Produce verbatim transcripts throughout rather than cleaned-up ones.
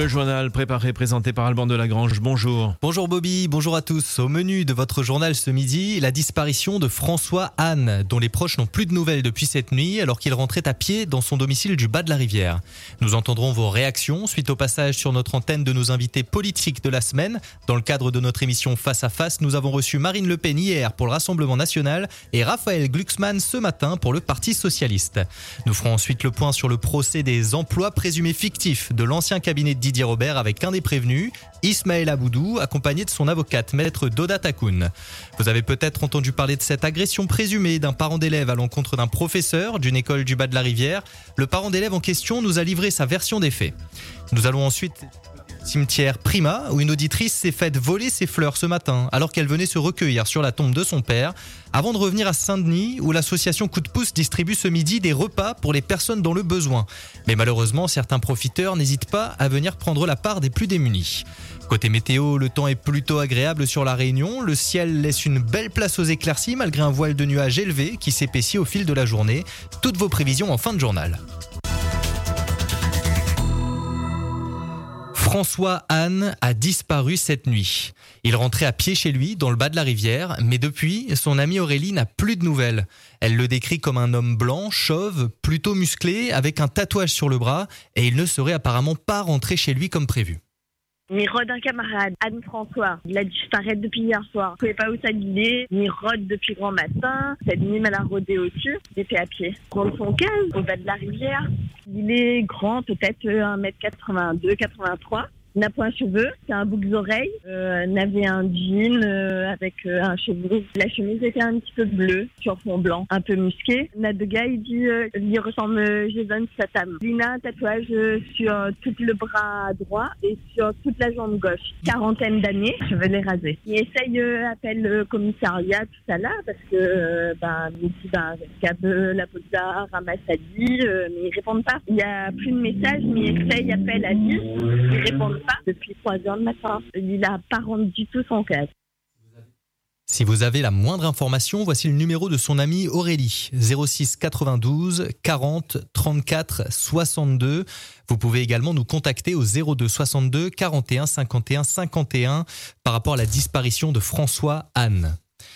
Le journal préparé et présenté par Alban de Lagrange. Bonjour. Bonjour Bobby, bonjour à tous. Au menu de votre journal ce midi, la disparition de François Anne, dont les proches n'ont plus de nouvelles depuis cette nuit alors qu'il rentrait à pied dans son domicile du bas de la rivière. Nous entendrons vos réactions suite au passage sur notre antenne de nos invités politiques de la semaine. Dans le cadre de notre émission Face à Face, nous avons reçu Marine Le Pen hier pour le Rassemblement National et Raphaël Glucksmann ce matin pour le Parti Socialiste. Nous ferons ensuite le point sur le procès des emplois présumés fictifs de l'ancien cabinet de Didier Robert avec un des prévenus, Ismaël Aboudou, accompagné de son avocate, maître Doda Takoun. Vous avez peut-être entendu parler de cette agression présumée d'un parent d'élève à l'encontre d'un professeur d'une école du bas de la rivière. Le parent d'élève en question nous a livré sa version des faits. Nous allons ensuite au cimetière Prima, où une auditrice s'est faite voler ses fleurs ce matin, alors qu'elle venait se recueillir sur la tombe de son père, avant de revenir à Saint-Denis, où l'association Coup de pouce distribue ce midi des repas pour les personnes dans le besoin. Mais malheureusement, certains profiteurs n'hésitent pas à venir prendre la part des plus démunis. Côté météo, le temps est plutôt agréable sur la Réunion. Le ciel laisse une belle place aux éclaircies, malgré un voile de nuages élevé qui s'épaissit au fil de la journée. Toutes vos prévisions en fin de journal. François Anne a disparu cette nuit. Il rentrait à pied chez lui, dans le bas de la rivière, mais depuis, son amie Aurélie n'a plus de nouvelles. Elle le décrit comme un homme blanc, chauve, plutôt musclé, avec un tatouage sur le bras, et il ne serait apparemment pas rentré chez lui comme prévu. Il rôde un camarade, Anne-François. Il a disparu depuis hier soir. Je ne savais pas où ça guidait. Il rôde depuis grand matin. Cette nuit, elle a rôdé au-dessus. Il était à pied. Dans son case, au bas de la rivière. Il est grand, peut-être un mètre quatre-vingt-deux, quatre-vingt-trois. Il n'a point de cheveux, c'est un boucle d'oreille. Euh, il avait un jean euh, avec euh, un cheveu. La chemise était un petit peu bleue sur fond blanc, un peu musqué. Nadega, il dit, euh, il ressemble à Jason Statham. Il a un tatouage euh, sur tout le bras droit et sur toute la jambe gauche. Quarantaine d'années, cheveux les rasés. Il essaye, euh, appelle le commissariat tout à l'heure parce que, euh, ben, il dit, ben, Rescapé, la police ramasse à dit, euh, mais ils répondent pas. Il y a plus de messages, mais il essaye, appelle à dix, ils répondent pas depuis trois heures le matin. Il n'a pas rendu du tout son cas. Si vous avez la moindre information, voici le numéro de son amie Aurélie, zéro six quatre-vingt-douze quarante trente-quatre soixante-deux. Vous pouvez également nous contacter au zéro deux soixante-deux quarante et un cinquante et un cinquante et un par rapport à la disparition de François Anne.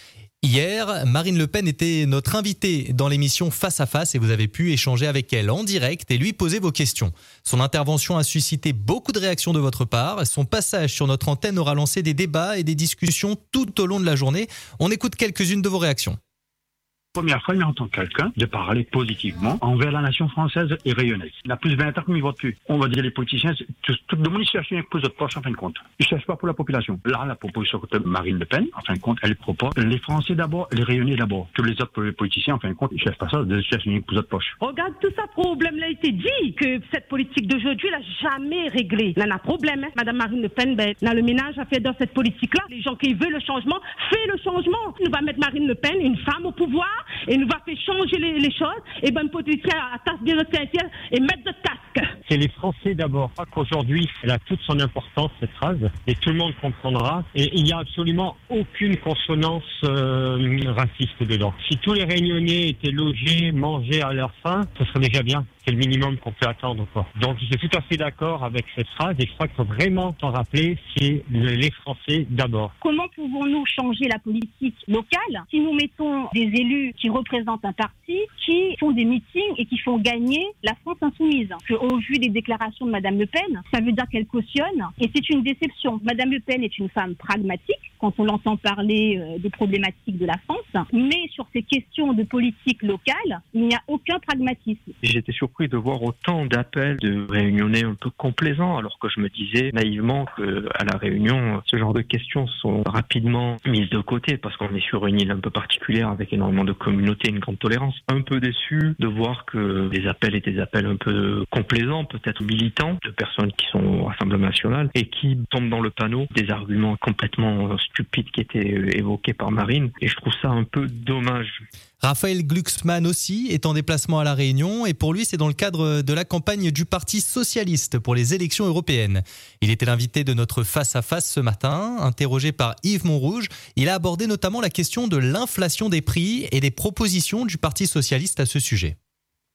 Hier, Marine Le Pen était notre invitée dans l'émission Face à Face et vous avez pu échanger avec elle en direct et lui poser vos questions. Son intervention a suscité beaucoup de réactions de votre part. Son passage sur notre antenne aura lancé des débats et des discussions tout au long de la journée. On écoute quelques-unes de vos réactions. Première fois, il entend quelqu'un de parler positivement envers la nation française et rayonnaise. Il a plus de vingt ans qu'il ne vote plus. On va dire les politiciens, tout, tout le monde ils cherchent un peu de poche en fin de compte. Ils ne cherchent pas pour la population. Là, la proposition de Marine Le Pen, en fin de compte, elle propose les Français d'abord, les rayonnés d'abord. Tous les autres politiciens, en fin de compte, ils ne cherchent pas ça, ils cherchent une pouce de poche. Regarde, tout ça problème là a été dit que cette politique d'aujourd'hui n'a jamais réglé. Là, on a problème, hein. Madame Marine Le Pen, ben, on a le ménage à faire dans cette politique-là. Les gens qui veulent le changement, fait le changement. Nous va mettre Marine Le Pen, une femme au pouvoir, et nous va faire changer les, les choses, et ben, politique à tasse bien notre caractère et mettre de casque. C'est les Français d'abord. Je crois qu'aujourd'hui, elle a toute son importance, cette phrase, et tout le monde comprendra. Et il n'y a absolument aucune consonance euh, raciste dedans. Si tous les Réunionnais étaient logés, mangés à leur faim, ce serait déjà bien. C'est le minimum qu'on peut attendre, quoi. Donc, je suis tout à fait d'accord avec cette phrase, et je crois qu'il faut vraiment s'en rappeler, c'est les Français d'abord. Comment pouvons-nous changer la politique locale si nous mettons des élus qui représentent un parti, qui font des meetings et qui font gagner la France insoumise? Au vu des déclarations de Madame Le Pen, ça veut dire qu'elle cautionne, et c'est une déception. Madame Le Pen est une femme pragmatique, quand on l'entend parler euh, des problématiques de la France, mais sur ces questions de politique locale, il n'y a aucun pragmatisme. J'étais surpris de voir autant d'appels de réunionnais un peu complaisants, alors que je me disais naïvement qu'à la Réunion, ce genre de questions sont rapidement mises de côté, parce qu'on est sur une île un peu particulière avec énormément de communautés, une grande tolérance. Un peu déçu de voir que les appels étaient des appels un peu complaisants, peut-être militants, de personnes qui sont au Rassemblement national et qui tombent dans le panneau des arguments complètement stupides qui étaient évoqués par Marine, et je trouve ça un peu dommage. Raphaël Glucksmann aussi est en déplacement à La Réunion et pour lui c'est dans le cadre de la campagne du Parti Socialiste pour les élections européennes. Il était l'invité de notre Face à Face ce matin, interrogé par Yves Montrouge. Il a abordé notamment la question de l'inflation des prix et des propositions du Parti Socialiste à ce sujet. Moi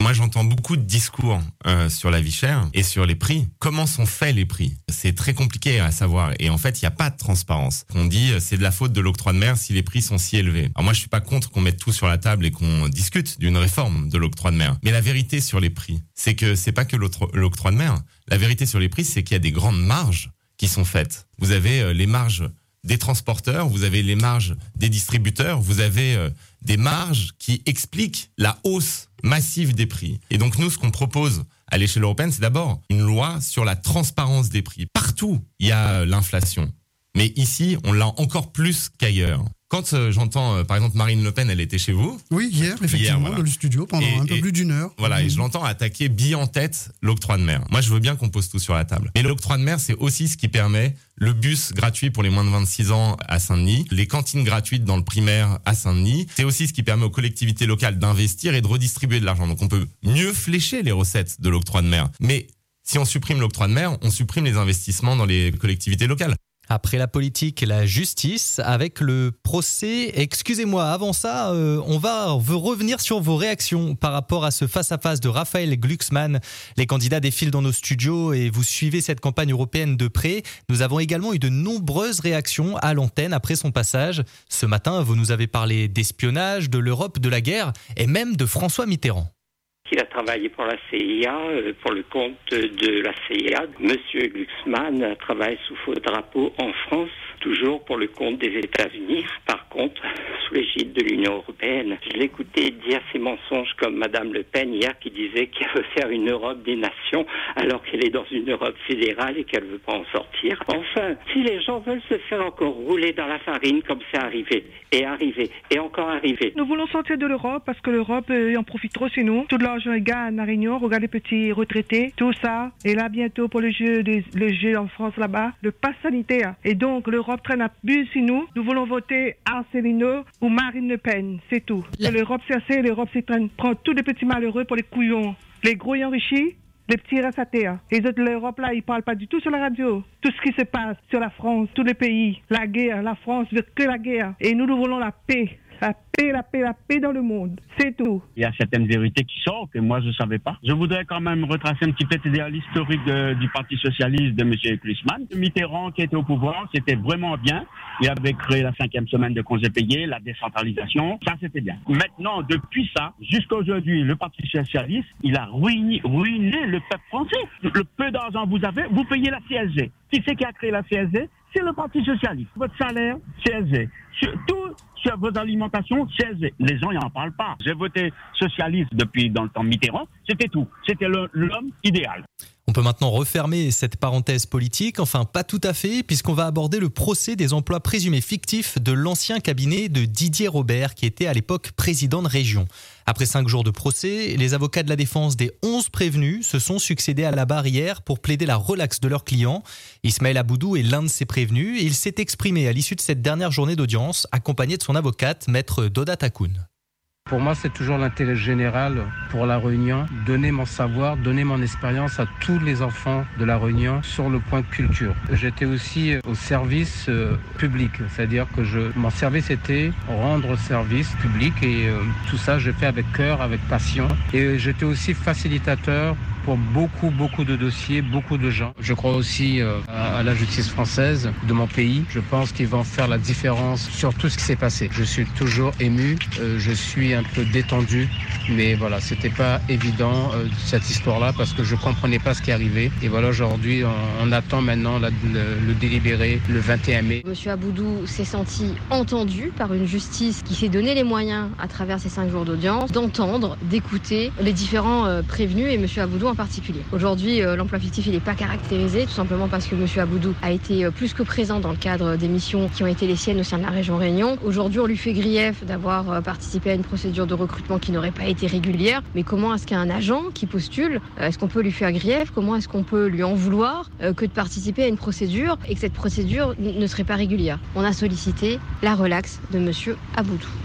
Moi, j'entends beaucoup de discours euh, sur la vie chère et sur les prix. Comment sont faits les prix ? C'est très compliqué à savoir. Et en fait, il n'y a pas de transparence. On dit c'est de la faute de l'octroi de mer si les prix sont si élevés. Alors moi, je suis pas contre qu'on mette tout sur la table et qu'on discute d'une réforme de l'octroi de mer. Mais la vérité sur les prix, c'est que c'est pas que l'octroi de mer. La vérité sur les prix, c'est qu'il y a des grandes marges qui sont faites. Vous avez euh, les marges des transporteurs, vous avez les marges des distributeurs, vous avez euh, des marges qui expliquent la hausse massive des prix. Et donc nous, ce qu'on propose à l'échelle européenne, c'est d'abord une loi sur la transparence des prix. Partout, il y a l'inflation. Mais ici, on l'a encore plus qu'ailleurs. Quand euh, j'entends, euh, par exemple, Marine Le Pen, elle était chez vous. Oui, hier, effectivement, hier, voilà. Dans le studio, pendant et, un peu et, plus d'une heure. Voilà, mmh. et je l'entends attaquer bille en tête l'octroi de mer. Moi, je veux bien qu'on pose tout sur la table. Mais l'octroi de mer, c'est aussi ce qui permet le bus gratuit pour les moins de vingt-six ans à Saint-Denis, les cantines gratuites dans le primaire à Saint-Denis. C'est aussi ce qui permet aux collectivités locales d'investir et de redistribuer de l'argent. Donc, on peut mieux flécher les recettes de l'octroi de mer. Mais si on supprime l'octroi de mer, on supprime les investissements dans les collectivités locales. Après la politique et la justice, avec le procès, excusez-moi, avant ça, euh, on va on veut revenir sur vos réactions par rapport à ce face-à-face de Raphaël Glucksmann. Les candidats défilent dans nos studios et vous suivez cette campagne européenne de près. Nous avons également eu de nombreuses réactions à l'antenne après son passage. Ce matin, vous nous avez parlé d'espionnage, de l'Europe, de la guerre et même de François Mitterrand. Il a travaillé pour la C I A, pour le compte de la C I A. Monsieur Glucksmann travaille sous faux drapeau en France, toujours pour le compte des États-Unis. Par contre, sous l'égide de l'Union européenne. Je l'écoutais dire ces mensonges comme Madame Le Pen hier qui disait qu'elle veut faire une Europe des nations alors qu'elle est dans une Europe fédérale et qu'elle ne veut pas en sortir. Enfin, si les gens veulent se faire encore rouler dans la farine comme c'est arrivé, et arrivé, et encore arrivé. Nous voulons sortir de l'Europe parce que l'Europe euh, en profite trop chez nous. Tout l'argent est gagne à Réunion, regarde les petits retraités, tout ça. Et là, bientôt, pour le jeu, des, le jeu en France là-bas, le pass sanitaire. Et donc, l'Europe traîne à bus chez nous. Nous voulons voter Asselineau ou Marine Le Pen, c'est tout. La... L'Europe, c'est assez, l'Europe, c'est traîne, prend tous les petits malheureux pour les couillons. Les gros y enrichis, les petits restent à terre. Les autres de l'Europe, là, ils parlent pas du tout sur la radio. Tout ce qui se passe sur la France, tous les pays, la guerre, la France veut que la guerre. Et nous, nous voulons la paix. La paix, la paix, la paix dans le monde. C'est tout. Il y a certaines vérités qui sortent que moi je ne savais pas. Je voudrais quand même retracer un petit peu l'historique de, du Parti Socialiste de M. Glucksmann. Mitterrand qui était au pouvoir, c'était vraiment bien. Il avait créé la cinquième semaine de congés payés, la décentralisation. Ça, c'était bien. Maintenant, depuis ça, jusqu'à aujourd'hui, le Parti Socialiste, il a ruiné, ruiné le peuple français. Le peu d'argent que vous avez, vous payez la C S G. Qui c'est qui a créé la C S G? C'est le Parti Socialiste. Votre salaire, C S G. Sur tout, sur vos alimentations, C S G. Les gens, ils n'en parlent pas. J'ai voté socialiste depuis dans le temps Mitterrand. C'était tout. C'était le, l'homme idéal. On peut maintenant refermer cette parenthèse politique, enfin pas tout à fait, puisqu'on va aborder le procès des emplois présumés fictifs de l'ancien cabinet de Didier Robert, qui était à l'époque président de région. Après cinq jours de procès, les avocats de la défense des onze prévenus se sont succédés à la barre hier pour plaider la relaxe de leurs clients. Ismaël Aboudou est l'un de ces prévenus et il s'est exprimé à l'issue de cette dernière journée d'audience, accompagné de son avocate, maître Doda Takoun. Pour moi, c'est toujours l'intérêt général pour la Réunion, donner mon savoir, donner mon expérience à tous les enfants de la Réunion sur le point culture. J'étais aussi au service euh, public, c'est-à-dire que je, mon service était rendre service public et euh, tout ça, je fais avec cœur, avec passion. Et j'étais aussi facilitateur pour beaucoup, beaucoup de dossiers, beaucoup de gens. Je crois aussi euh, à la justice française de mon pays. Je pense qu'ils vont faire la différence sur tout ce qui s'est passé. Je suis toujours ému, euh, je suis un peu détendu, mais voilà, c'était pas évident euh, cette histoire-là parce que je comprenais pas ce qui arrivait. Et voilà, aujourd'hui, on, on attend maintenant la, le, le délibéré le vingt et un mai. Monsieur Aboudou s'est senti entendu par une justice qui s'est donné les moyens, à travers ces cinq jours d'audience, d'entendre, d'écouter les différents euh, prévenus et Monsieur Aboudou en particulier. Aujourd'hui, euh, l'emploi fictif, il n'est pas caractérisé, tout simplement parce que Monsieur Aboudou a été euh, plus que présent dans le cadre des missions qui ont été les siennes au sein de la région Réunion. Aujourd'hui, on lui fait grief d'avoir euh, participé à une procédure de recrutement qui n'aurait pas été régulière. Mais comment est-ce qu'un agent qui postule, euh, est-ce qu'on peut lui faire grief? Comment est-ce qu'on peut lui en vouloir euh, que de participer à une procédure et que cette procédure n- ne serait pas régulière? On a sollicité la relaxe de Monsieur Aboudou.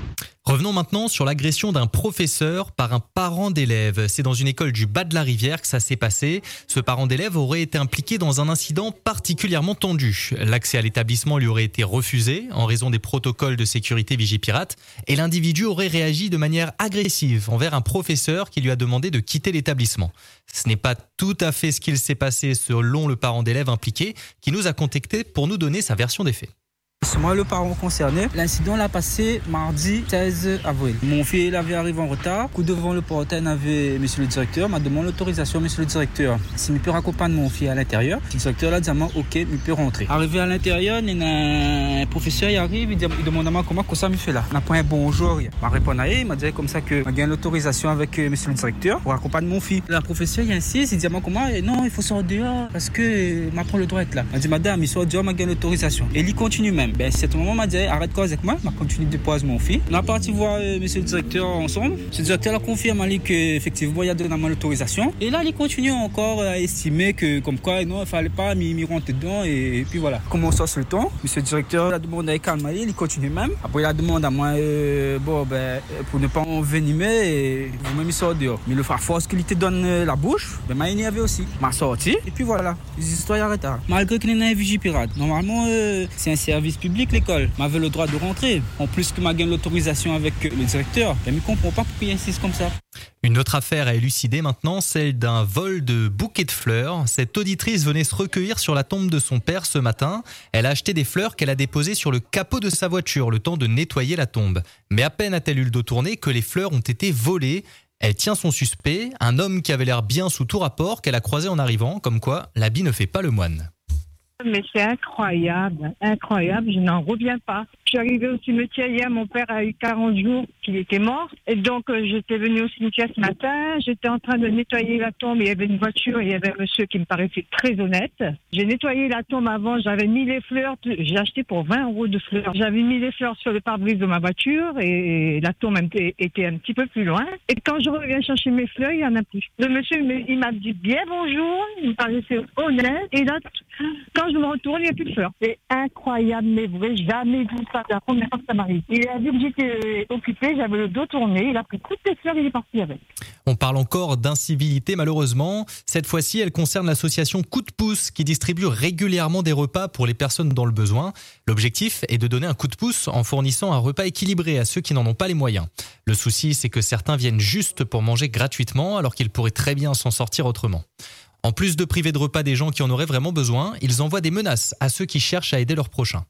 Revenons maintenant sur l'agression d'un professeur par un parent d'élève. C'est dans une école du bas de la Rivière que ça s'est passé. Ce parent d'élève aurait été impliqué dans un incident particulièrement tendu. L'accès à l'établissement lui aurait été refusé en raison des protocoles de sécurité Vigipirate et l'individu aurait réagi de manière agressive envers un professeur qui lui a demandé de quitter l'établissement. Ce n'est pas tout à fait ce qu'il s'est passé selon le parent d'élève impliqué qui nous a contacté pour nous donner sa version des faits. C'est moi le parent concerné. L'incident l'a passé mardi seize avril. Mon fils il avait arrivé en retard. Coup devant le portail, il avait monsieur le directeur m'a demandé l'autorisation, monsieur le directeur. Si je peux raccompagner mon fils à l'intérieur, le directeur l'a dit à moi, ok, je peux rentrer. Arrivé à l'intérieur, il y a un professeur qui arrive, il, dit, il demande à moi comment ça me fait là. On n'a pas un bonjour. Il m'a répondu à lui, il m'a dit comme ça que je gagne l'autorisation avec monsieur le directeur pour accompagner mon fils. Le professeur il insiste, il dit à moi comment, non, il faut sortir dehors parce que je prends le droit d'être là. Il dit madame, il sort dehors, je gagne l'autorisation. Et il continue même. Ben, c'est au moment où m'a dit arrête quoi avec moi, m'a continué de poser mon fils. On a parti voir euh, monsieur le directeur ensemble. Monsieur le directeur a confirmé à lui qu'effectivement il y a donné l'autorisation. Et là il continue encore à estimer que comme quoi non il fallait pas m'y rentrer dedans et, et puis voilà. Comment ça se le temps, monsieur le directeur a demandé à calmer, il continue même. Après il a demandé à moi euh, bon ben pour ne pas envenimer vous-même il sort dehors. Mais le frère force qu'il te donne euh, la bouche, ben m'a énervé aussi. M'a sorti et puis voilà. Les histoires arrêtent. Malgré qu'il y ait un Vigipirate. Normalement euh, c'est un service public l'école. M'avait le droit de rentrer. En plus que m'a gagné l'autorisation avec le directeur. Je ne comprends pas pourquoi il insiste comme ça. Une autre affaire à élucider maintenant, celle d'un vol de bouquets de fleurs. Cette auditrice venait se recueillir sur la tombe de son père ce matin. Elle a acheté des fleurs qu'elle a déposées sur le capot de sa voiture, le temps de nettoyer la tombe. Mais à peine a-t-elle eu le dos tourné que les fleurs ont été volées. Elle tient son suspect, un homme qui avait l'air bien sous tout rapport, qu'elle a croisé en arrivant, comme quoi l'habit ne fait pas le moine. Mais c'est incroyable, incroyable, je n'en reviens pas. Je suis arrivée au cimetière hier, mon père a eu quarante jours qu'il était mort. Et donc euh, j'étais venue au cimetière ce matin, j'étais en train de nettoyer la tombe, il y avait une voiture, il y avait un monsieur qui me paraissait très honnête. J'ai nettoyé la tombe avant, j'avais mis les fleurs, j'ai acheté pour vingt euros de fleurs. J'avais mis les fleurs sur le pare-brise de ma voiture et la tombe était un petit peu plus loin. Et quand je reviens chercher mes fleurs, il n'y en a plus. Le monsieur, il m'a dit bien bonjour, il me paraissait honnête. Et là, quand je me retourne, il n'y a plus de fleurs. C'est incroyable, mais vrai, jamais vu ça. C'est la première fois que ça m'arrive. Il a vu que j'étais occupée, j'avais le dos tourné, il a pris toutes les fleurs et il est parti avec. On parle encore d'incivilité malheureusement. Cette fois-ci, elle concerne l'association Coup de pouce qui distribue régulièrement des repas pour les personnes dans le besoin. L'objectif est de donner un coup de pouce en fournissant un repas équilibré à ceux qui n'en ont pas les moyens. Le souci, c'est que certains viennent juste pour manger gratuitement alors qu'ils pourraient très bien s'en sortir autrement. En plus de priver de repas des gens qui en auraient vraiment besoin, ils envoient des menaces à ceux qui cherchent à aider leurs prochains.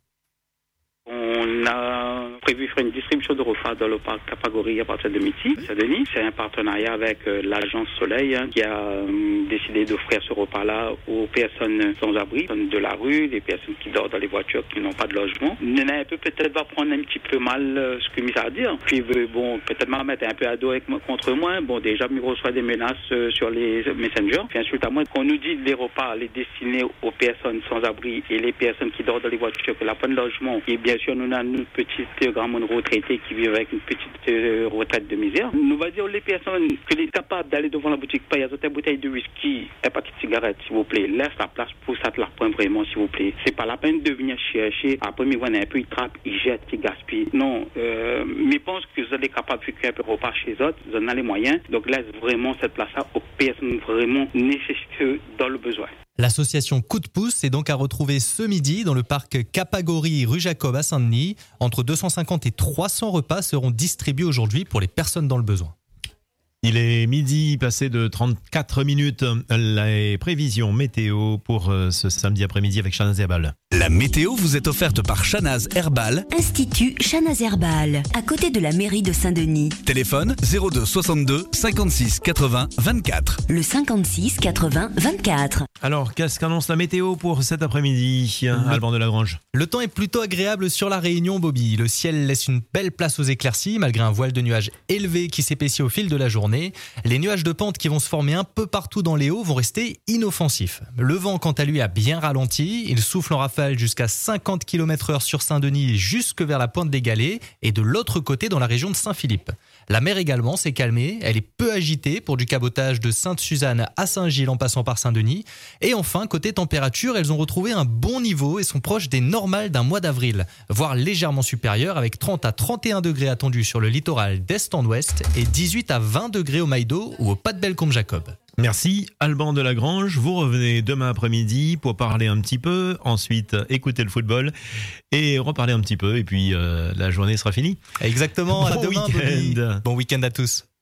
On a prévu faire une distribution de repas dans le parc Capagori à partir de midi. Saint-Denis, c'est un partenariat avec euh, l'agence Soleil hein, qui a euh, décidé d'offrir ce repas-là aux personnes sans abri, de la rue, des personnes qui dorment dans les voitures, qui n'ont pas de logement. Nena un peu peut-être va prendre un petit peu mal euh, ce que Miss a dit. Puis euh, bon, peut-être m'a mettre un peu à dos avec, contre moi. Bon, déjà, il reçoit des menaces euh, sur les messengers. Puis ensuite à moi, on nous dit les repas, les destinés aux personnes sans abri et les personnes qui dorment dans les voitures, que la pas de logement. Et bien sûr, nous avons une petite euh, grand monde retraité qui vit avec une petite euh, retraite de misère. Nous va dire les personnes que les capables d'aller devant la boutique, payer une bouteille de whisky, un paquet de cigarettes, s'il vous plaît, laisse la place pour ça, la prendre vraiment, s'il vous plaît. C'est pas la peine de venir chercher. Après, il voit un peu, il trappe, il jette, il gaspille. Non, euh, mais je pense que vous êtes capable de faire un peu repas chez eux, vous en avez les moyens. Donc laisse vraiment cette place-là aux personnes vraiment nécessiteuses dans le besoin. L'association Coup de pouce est donc à retrouver ce midi dans le parc Capagori rue Jacob à Saint-Denis. Entre deux cent cinquante et trois cents repas seront distribués aujourd'hui pour les personnes dans le besoin. Il est midi, passé de trente-quatre minutes. Les prévisions météo pour ce samedi après-midi avec Chanaz Herbal. La météo vous est offerte par Chanaz Herbal, Institut Chanaz Herbal, à côté de la mairie de Saint-Denis. Téléphone zéro deux soixante-deux cinquante-six quatre-vingts vingt-quatre. Le cinquante-six quatre-vingts vingt-quatre. Alors, qu'est-ce qu'annonce la météo pour cet après-midi, Alban de la Grange? Le temps est plutôt agréable sur la Réunion, Bobby. Le ciel laisse une belle place aux éclaircies, malgré un voile de nuages élevé qui s'épaissit au fil de la journée. Les nuages de pente qui vont se former un peu partout dans les hauts vont rester inoffensifs. Le vent, quant à lui, a bien ralenti. Il souffle en rafale jusqu'à cinquante kilomètres heure sur Saint-Denis jusque vers la pointe des Galets et de l'autre côté dans la région de Saint-Philippe. La mer également s'est calmée, elle est peu agitée pour du cabotage de Sainte-Suzanne à Saint-Gilles en passant par Saint-Denis. Et enfin, côté température, elles ont retrouvé un bon niveau et sont proches des normales d'un mois d'avril, voire légèrement supérieures avec trente à trente et un degrés attendus sur le littoral d'est en ouest et dix-huit à vingt degrés au Maïdo ou au Pas de Bellecombe-Jacob. Merci Alban Delagrange, vous revenez demain après-midi pour parler un petit peu, ensuite écouter le football et reparler un petit peu et puis euh, la journée sera finie. Exactement, à bon demain. week-end. Bon week-end à tous.